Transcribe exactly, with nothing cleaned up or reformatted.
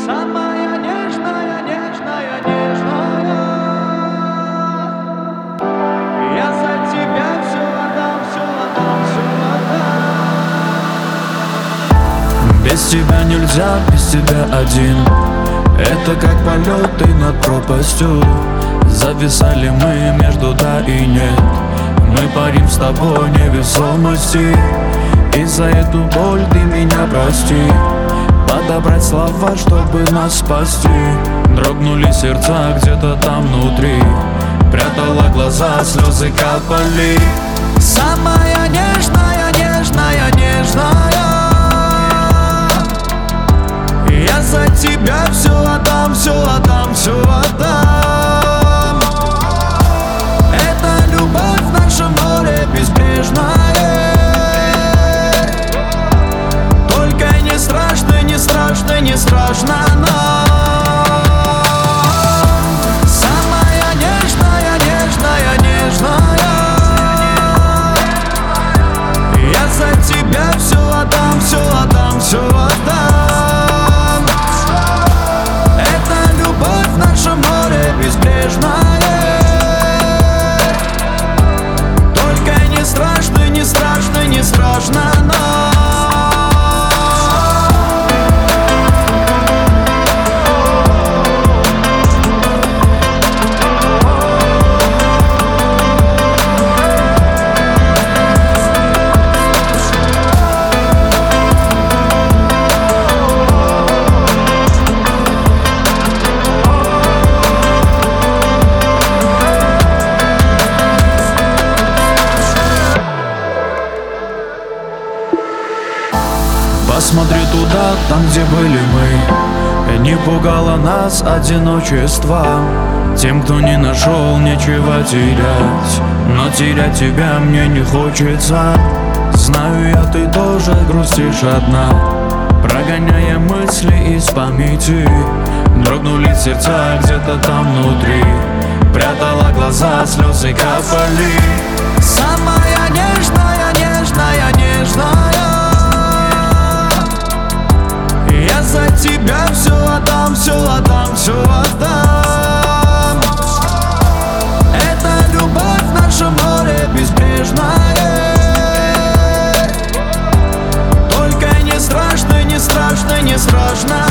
Самая нежная, нежная, нежная. Я за тебя все отдам, все отдам, все отдам. Без тебя нельзя, без тебя один. Это как полеты над пропастью. Зависали мы между да и нет. Мы парим с тобой невесомости. И за эту боль ты меня прости. Подобрать слова, чтобы нас спасти. Дрогнули сердца где-то там внутри. Прятала глаза, слезы капали. Самая нежная, нежная, нежная. Я за тебя все отдам, все отдам, все отдам. Это любовь в нашем море безбрежная. Только не страшно, не страшно, не страшно нам. Самая нежная, нежная, нежная. Я за тебя все отдам, все отдам, все отдам. Это любовь в нашем море безбрежная. Только не страшно, не страшно, не страшно нам. Посмотри туда, там, где были мы. Не пугало нас одиночество. Тем, кто не нашел, нечего терять. Но терять тебя мне не хочется. Знаю я, ты тоже грустишь одна, прогоняя мысли из памяти. Дрогнули сердца где-то там внутри. Прятала глаза, слезы капали. Самая нежная, нежная, нежная. Я за тебя все отдам, все отдам, все отдам. Это любовь в нашем море безбрежная. Только не страшно, не страшно, не страшно